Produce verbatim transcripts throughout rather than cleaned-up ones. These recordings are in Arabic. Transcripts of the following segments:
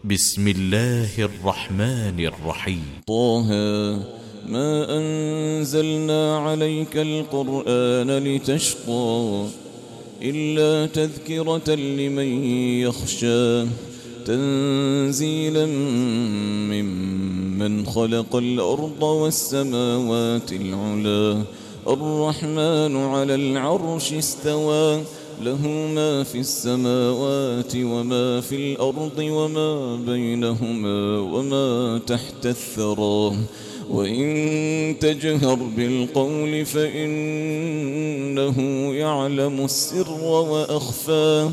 بسم الله الرحمن الرحيم. طه ما أنزلنا عليك القرآن لتشقى إلا تذكرة لمن يخشى تنزيلا ممن خلق الأرض والسماوات العلا الرحمن على العرش استوى له ما في السماوات وما في الأرض وما بينهما وما تحت الثرى وإن تجهر بالقول فإنه يعلم السر وأخفى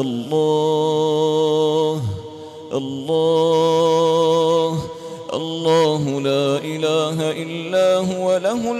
الله الله الله لا إله إلا هو له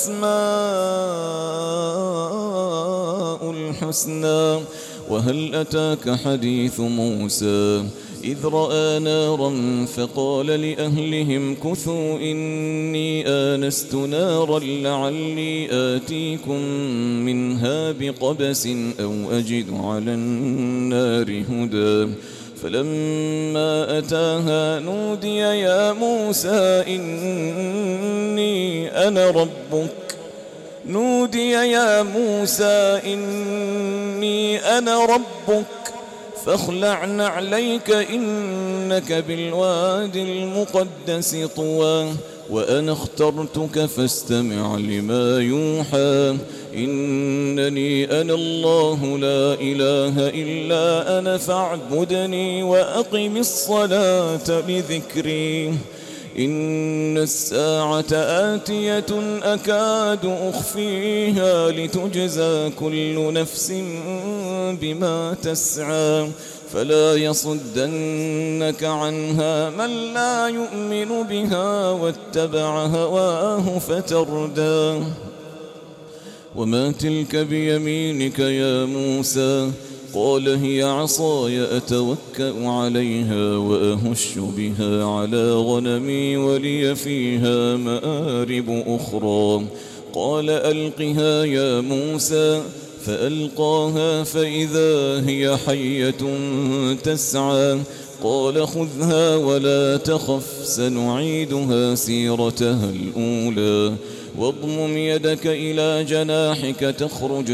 الأسماء الحسنى. وهل أتاك حديث موسى إذ رأى نارا فقال لأهلهم كثوا إني آنست نارا لعلي آتيكم منها بقبس أو أجد على النار هدى فلما أتاها نودي يا موسى إني أنا ربك نودي يا موسى إني أنا ربك فاخلع نعليك إنك بالوادي المقدس طوى وأنا اخترتك فاستمع لما يوحى إنني أنا الله لا إله إلا أنا فاعبدني وأقم الصلاة لذكري إن الساعة آتية أكاد أخفيها لتجزى كل نفس بما تسعى فلا يصدنك عنها من لا يؤمن بها واتبع هواه فتردى. وما تلك بيمينك يا موسى قال هي عصاي أتوكأ عليها وأهش بها على غنمي ولي فيها مآرب أخرى قال ألقها يا موسى فألقاها فإذا هي حية تسعى قال خذها ولا تخف سنعيدها سيرتها الأولى واضمم يدك إلى جناحك تخرج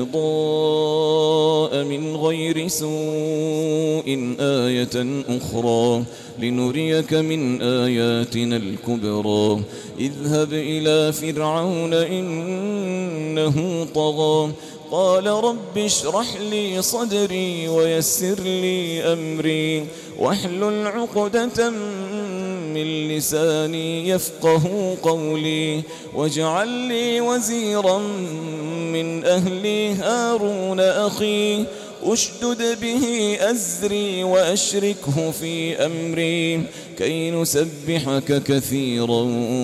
بيضاء من غير سوء آية أخرى لنريك من آياتنا الكبرى اذهب إلى فرعون إنه طغى قال رب اشرح لي صدري ويسر لي أمري واحلل عقدة من لساني يفقه قولي واجعل لي وزيرا من أهلي هارون أخي أشدد به أزري وأشركه في أمري كي نسبحك كثيرا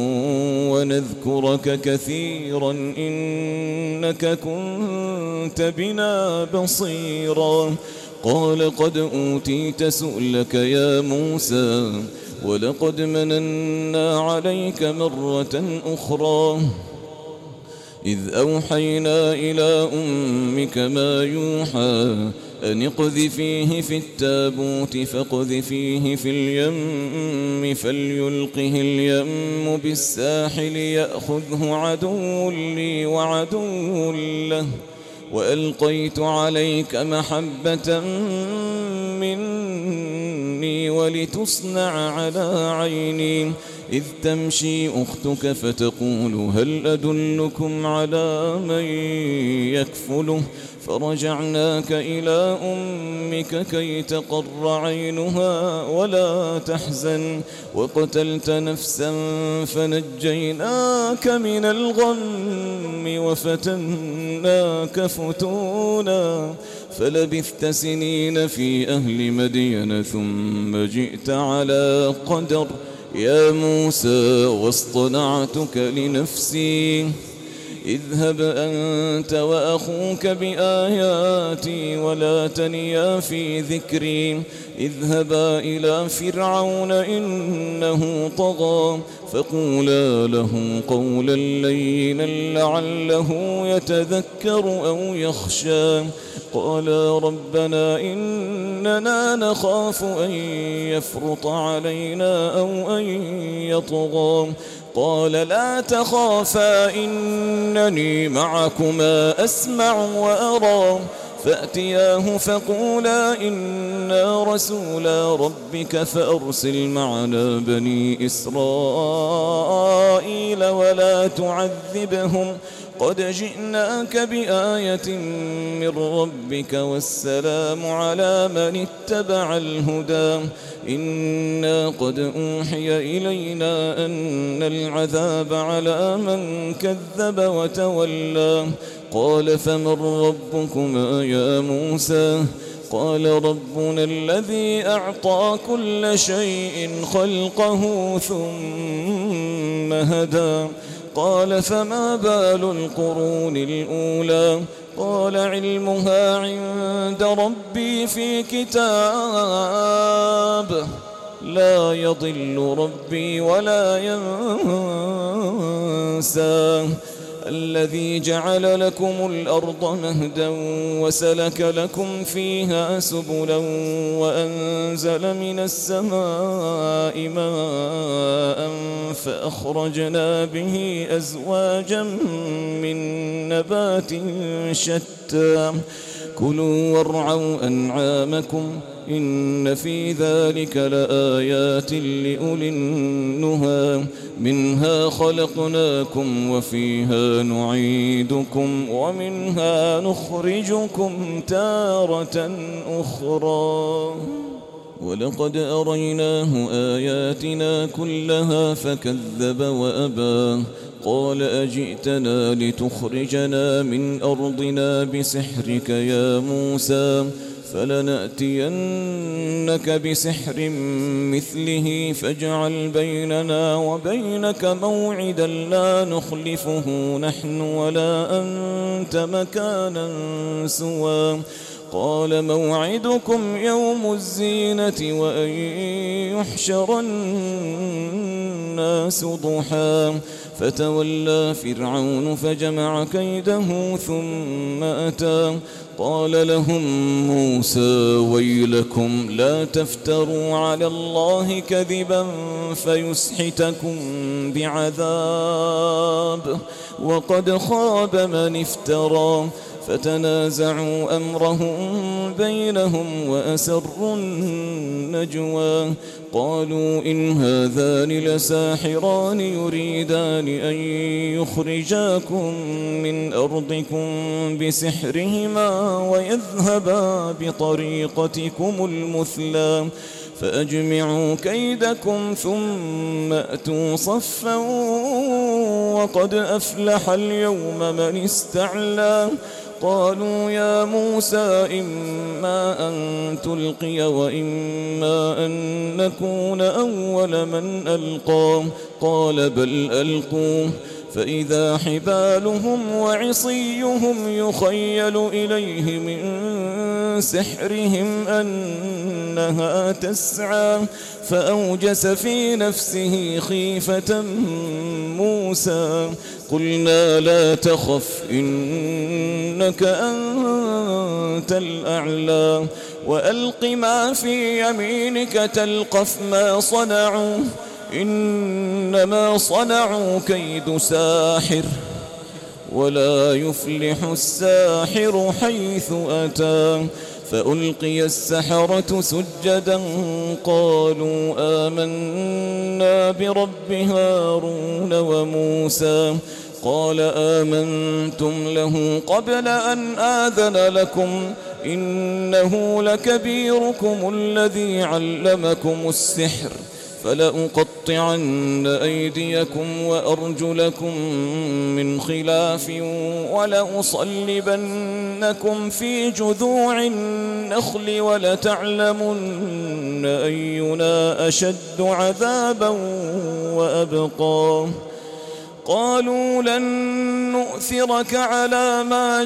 ونذكرك كثيرا إنك كنت بنا بصيرا قال قد أوتيت سؤلك يا موسى ولقد مننا عليك مرة أخرى إذ أوحينا إلى أمك ما يوحى أن اقذفيه في التابوت فاقذفيه في اليم فليلقه اليم بالساحل يأخذه عدو لي وعدو له وألقيت عليك محبة مني ولتصنع على عيني إذ تمشي أختك فتقول هل أدلكم على من يكفله فرجعناك إلى أمك كي تقر عينها ولا تحزن وقتلت نفسا فنجيناك من الغم وفتناك فتونا فلبثت سنين في أهل مدين ثم جئت على قدر يا موسى واصطنعتك لنفسي اذهب أنت وأخوك بآياتي ولا تنيا في ذكري اذهبا إلى فرعون إنه طغى فقولا له قولا لينا لعله يتذكر أو يخشى قالا ربنا إننا نخاف أن يفرط علينا أو أن يطغى قال لا تخافا إنني معكما أسمع وأرى فأتياه فقولا إنا رسولا ربك فأرسل معنا بني إسرائيل ولا تعذبهم قد جئناك بآية من ربك والسلام على من اتبع الهدى إنا قد أوحي إلينا أن العذاب على من كذب وتولى قال فمن ربكما يا موسى قال ربنا الذي أعطى كل شيء خلقه ثم هدى قال فما بال القرون الأولى قال علمها عند ربي في كتاب لا يضل ربي ولا ينسى الذي جعل لكم الأرض مهدا وسلك لكم فيها سبلا وأنزل من السماء ماء فأخرجنا به أزواجا من نبات شتى كلوا وارعوا أنعامكم إن في ذلك لآيات لأولي النهى منها خلقناكم وفيها نعيدكم ومنها نخرجكم تارة أخرى ولقد أريناه آياتنا كلها فكذب وأبى قال أجئتنا لتخرجنا من أرضنا بسحرك يا موسى فلنأتينك بسحر مثله فاجعل بيننا وبينك موعدا لا نخلفه نحن ولا أنت مكانا سوى قال موعدكم يوم الزينة وأن يحشر الناس ضحى فتولى فرعون فجمع كيده ثم أتى قال لهم موسى ويلكم لا تفتروا على الله كذبا فيسحتكم بعذاب وقد خاب من افترى فتنازعوا أمرهم بينهم وأسروا النجوى قالوا إن هذان لساحران يريدان أن يخرجاكم من أرضكم بسحرهما ويذهبا بطريقتكم المثلى فأجمعوا كيدكم ثم أتوا صفا وقد أفلح اليوم من استعلى قالوا يا موسى إما أن تلقي وإما أن نكون أول من ألقى قال بل ألقوا فإذا حبالهم وعصيهم يخيل إليه من سحرهم أنها تسعى فأوجس في نفسه خيفة موسى قلنا لا تخف إنك أنت الأعلى وألق ما في يمينك تلقف ما صنعوا إنما صنعوا كيد ساحر ولا يفلح الساحر حيث أتى فألقي السحرة سجدا قالوا آمنا برب هارون وموسى قال آمنتم له قبل أن آذن لكم إنه لكبيركم الذي علمكم السحر فلأقطعن أيديكم وأرجلكم من خلاف ولأصلبنكم في جذوع النخل ولتعلمن أينا أشد عذابا وأبقى قالوا لن نؤثرك على ما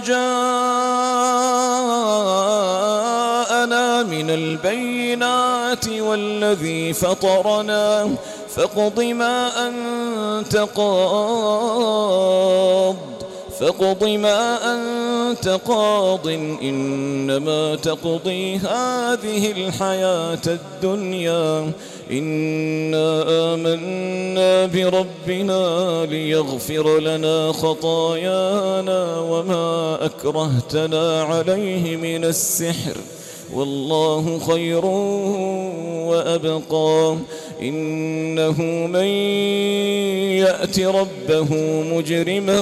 جاءنا من البينات والذي فطرنا فاقض ما أنت قاض فاقض ما أنت قاض إنما تقضي هذه الحياة الدنيا إنا آمنا بربنا ليغفر لنا خطايانا وما أكرهتنا عليه من السحر والله خير وأبقى إنه من يأت ربه مجرما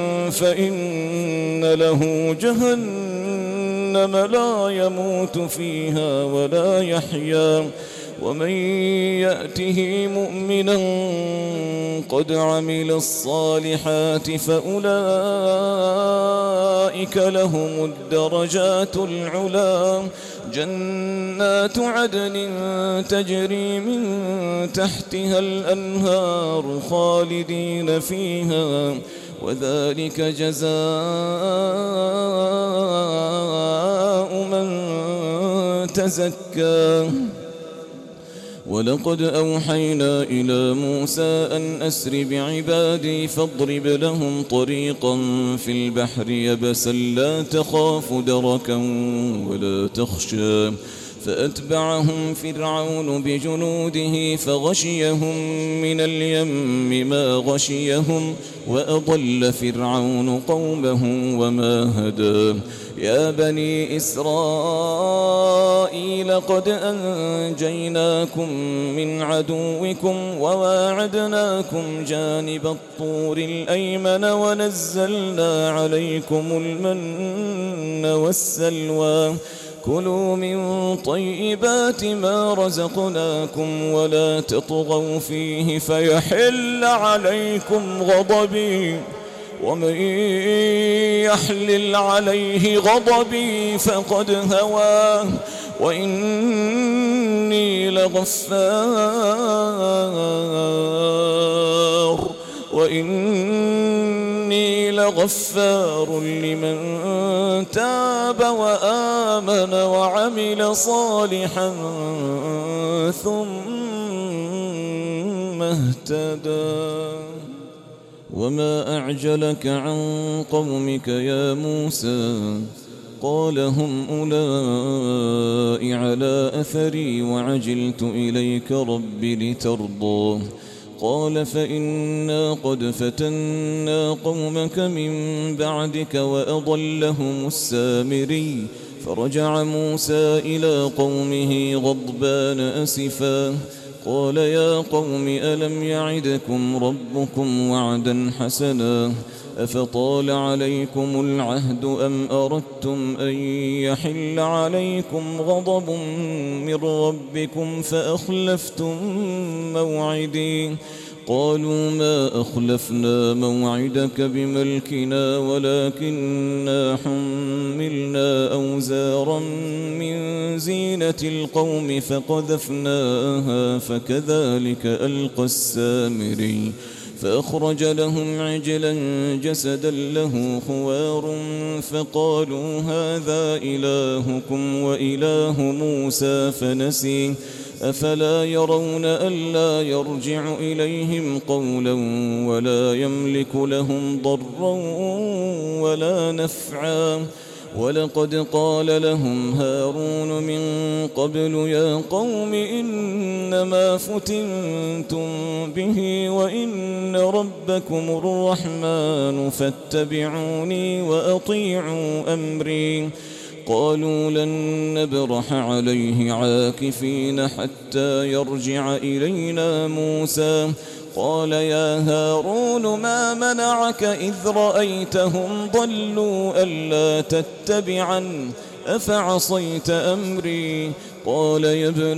فإن له جهنم لا يموت فيها ولا يحيا ومن يأته مؤمنا قد عمل الصالحات فأولئك لهم الدرجات العلا جنات عدن تجري من تحتها الأنهار خالدين فيها وذلك جزاء من تزكى ولقد أوحينا إلى موسى أن أسر بعبادي فاضرب لهم طريقا في البحر يبسا لا تخاف دركا ولا تخشى فأتبعهم فرعون بجنوده فغشيهم من اليم ما غشيهم وأضل فرعون قومه وما هدى يا بني إسرائيل قد أنجيناكم من عدوكم وواعدناكم جانب الطور الأيمن ونزلنا عليكم المن والسلوى كلوا من طيبات ما رزقناكم ولا تطغوا فيه فيحل عليكم غضبي ومن يحلل عليه غضبي فقد هوى وإني لغفار وإني لغفار لمن تاب وآمن وعمل صالحا ثم اهتدى وما أعجلك عن قومك يا موسى قال هم أولئك على أثري وعجلت إليك رب لترضى قال فإنا قد فتنا قومك من بعدك وأضلهم السامري فرجع موسى إلى قومه غضبان أسفا قال يا قوم ألم يعدكم ربكم وعدا حسنا أفطال عليكم العهد أم أردتم أن يحل عليكم غضب من ربكم فأخلفتم موعدي قالوا ما أخلفنا موعدك بملكنا ولكننا حملنا أوزارا من زينة القوم فقذفناها فكذلك ألقى السامري فأخرج لهم عجلا جسدا له خوار فقالوا هذا إلهكم وإله موسى فنسي أفلا يرون ألا يرجع إليهم قولا ولا يملك لهم ضرا ولا نفعا ولقد قال لهم هارون من قبل يا قوم إنما فتنتم به وإن ربكم الرحمن فاتبعوني وأطيعوا أمري قالوا لن نبرح عليه عاكفين حتى يرجع إلينا موسى قال يا هارون ما منعك إذ رأيتهم ضلوا ألا تتبعن أفعصيت أمري قال يا ابن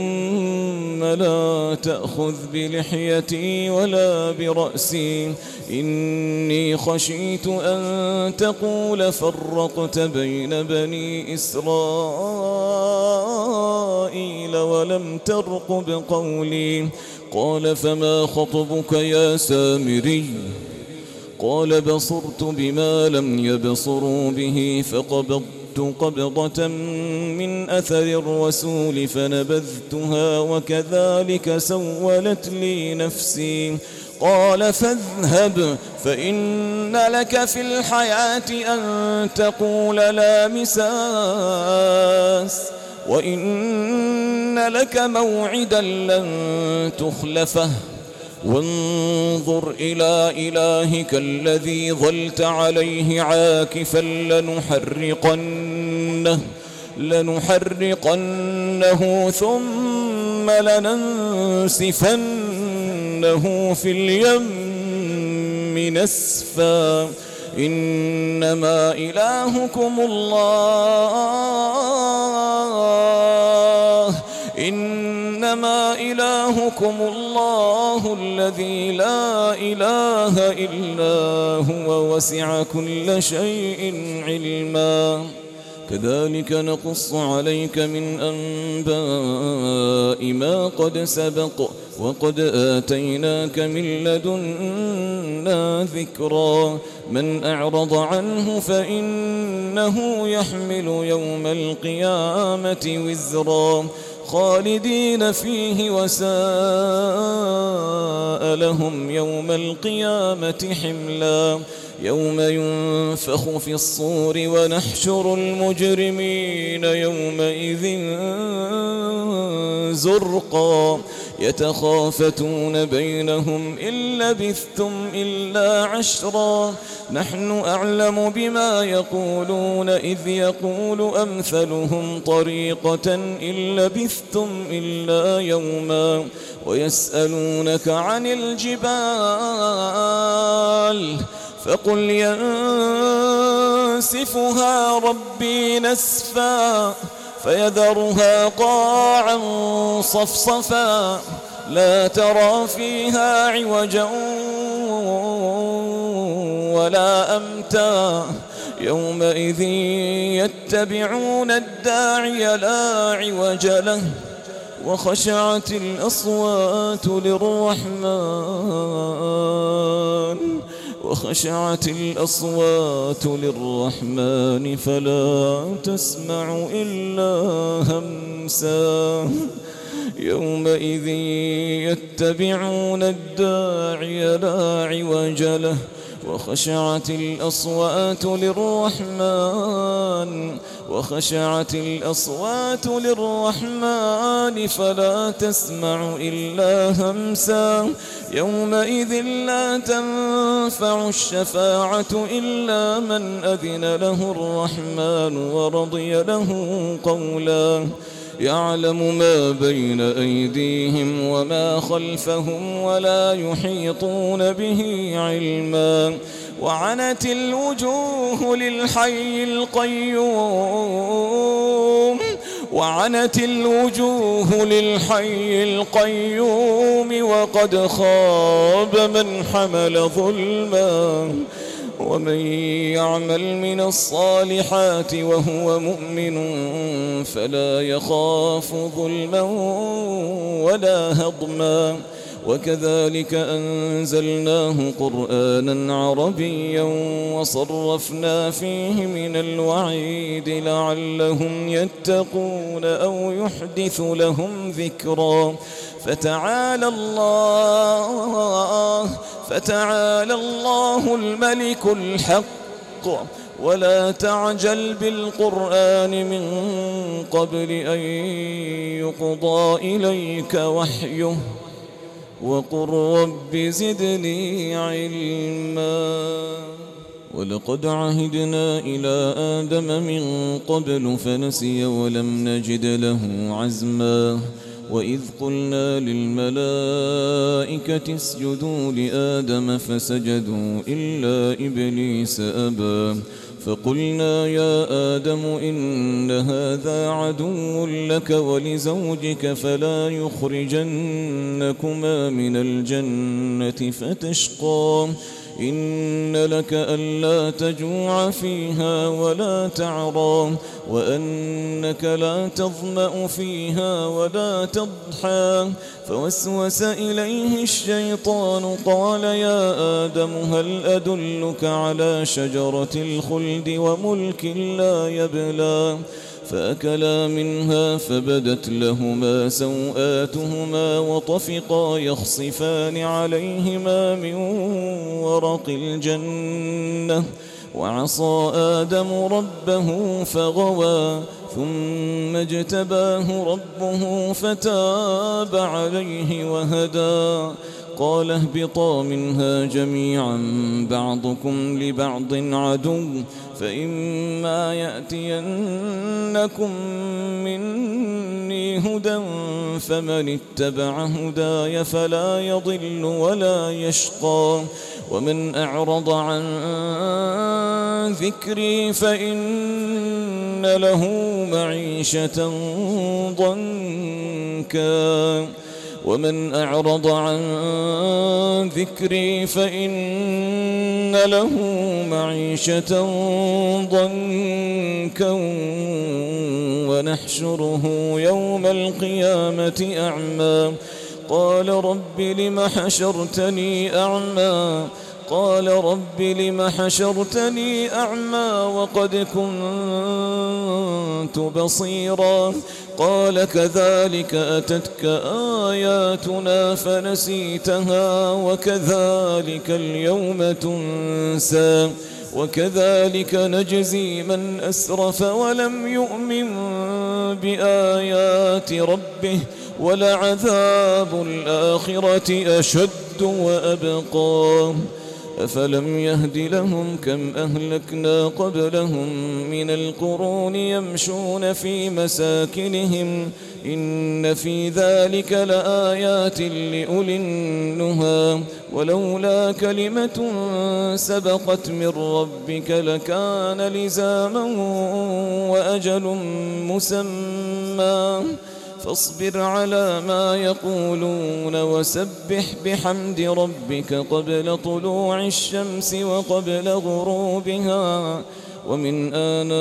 أم لا تأخذ بلحيتي ولا برأسي إني خشيت أن تقول فرقت بين بني إسرائيل ولم ترقب قولي قال فما خطبك يا سامري قال بصرت بما لم يبصروا به فقبضت فقبضت قبضة من أثر الرسول فنبذتها وكذلك سولت لي نفسي. قال فاذهب فإن لك في الحياة أن تقول لا مساس وإن لك موعدا لن تخلفه وانظر إلى إلهك الذي ظلت عليه عاكفا لنحرقنه لنحرقنه ثم لننسفنه في اليم نسفا إنما إلهكم الله إنما إلهكم الله الذي لا إله إلا هو وسع كل شيء علما. كذلك نقص عليك من أنباء ما قد سبق وقد آتيناك من لدنا ذكرا. من أعرض عنه فإنه يحمل يوم القيامة وزرا خالدين فيه وساء لهم يوم القيامة حملا. يوم ينفخ في الصور ونحشر المجرمين يومئذ زرقا يتخافتون بينهم إن لبثتم إلا عشرا نحن أعلم بما يقولون إذ يقول أمثلهم طريقة إن لبثتم إلا يوما ويسألونك عن الجبال فقل ينسفها ربي نسفا فيذرها قاعا صفصفا لا ترى فيها عوجا ولا أمتا يومئذ يتبعون الداعي لا عوج له وخشعت الأصوات للرحمن وخشعت الأصوات للرحمن فلا تسمع إلا همسا يومئذ يتبعون الداعي لا عوج له وخشعت الأصوات للرحمن وخشعت الأصوات للرحمن فلا تسمع إلا همسا يومئذ لا تنفع الشفاعة إلا من أذن له الرحمن ورضي له قولا يعلم ما بين أيديهم وما خلفهم ولا يحيطون به علما وعنت الوجوه للحي القيوم وعنت الوجوه للحي القيوم وقد خاب من حمل ظلما ومن يعمل من الصالحات وهو مؤمن فلا يخاف ظلما ولا هضما وكذلك أنزلناه قرآنا عربيا وصرفنا فيه من الوعيد لعلهم يتقون أو يحدث لهم ذكرا فتعالى الله فتعالى الله الملك الحق ولا تعجل بالقرآن من قبل أن يقضى إليك وحيه وقل رب زدني علما ولقد عهدنا إلى آدم من قبل فنسي ولم نجد له عزما وإذ قلنا للملائكة اسجدوا لآدم فسجدوا إلا إبليس أبى فقلنا يا آدم إن هذا عدو لك ولزوجك فلا يخرجنكما من الجنة فتشقى إن لك ألا تجوع فيها ولا تعرى وأنك لا تظمأ فيها ولا تضحى فوسوس إليه الشيطان قال يا آدم هل أدلك على شجرة الخلد وملك لا يبلى فأكلا منها فبدت لهما سوآتهما وطفقا يخصفان عليهما من ورق الجنة وعصى آدم ربه فغوى ثم اجتباه ربه فتاب عليه وهدى قال اهبطا منها جميعا بعضكم لبعض عدو فإما يأتينكم مني هدى فمن اتبع هداي فلا يضل ولا يشقى ومن أعرض عن ذكري فإن له معيشة ضنكا ومن أعرض عن ذكري فإن له معيشة ضنكا ونحشره يوم القيامة أعمى قال رب لم حشرتني أعمى قال رب لم حشرتني أعمى وقد كنت بصيرا قال كذلك أتتك آياتنا فنسيتها وكذلك اليوم تنسى وكذلك نجزي من أسرف ولم يؤمن بآيات ربه ولعذاب الآخرة أشد وأبقى أفلم يهد لهم كم أهلكنا قبلهم من القرون يمشون في مساكنهم إن في ذلك لآيات لأولي النهى ولولا كلمة سبقت من ربك لكان لزاما وأجل مسمى فاصبر على ما يقولون وسبح بحمد ربك قبل طلوع الشمس وقبل غروبها ومن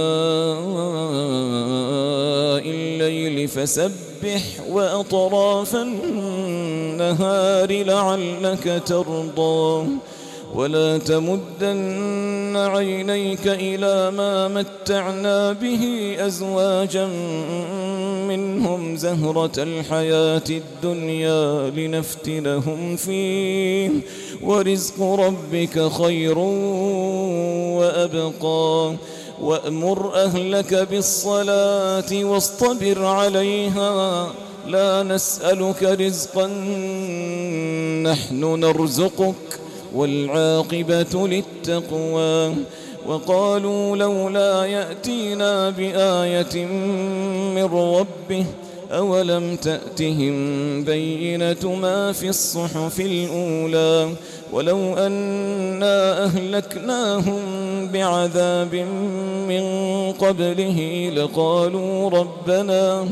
آناء الليل فسبح وأطراف النهار لعلك ترضى ولا تمدن عينيك إلى ما متعنا به أزواجا منهم زهرة الحياة الدنيا لنفتنهم فيه ورزق ربك خير وأبقى وأمر أهلك بالصلاة واصطبر عليها لا نسألك رزقا نحن نرزقك والعاقبة للتقوى وقالوا لولا يأتينا بآية من ربه أولم تأتهم بينة ما في الصحف الأولى ولو أنا أهلكناهم بعذاب من قبله لقالوا ربنا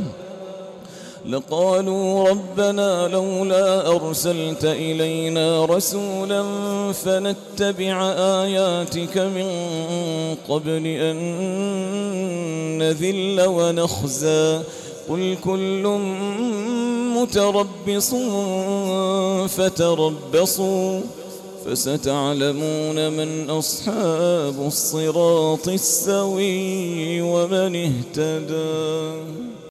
لقالوا ربنا لولا أرسلت إلينا رسولا فنتبع آياتك من قبل أن نذل ونخزى قل كل متربص فتربصوا فستعلمون من أصحاب الصراط السوي ومن اهتدى.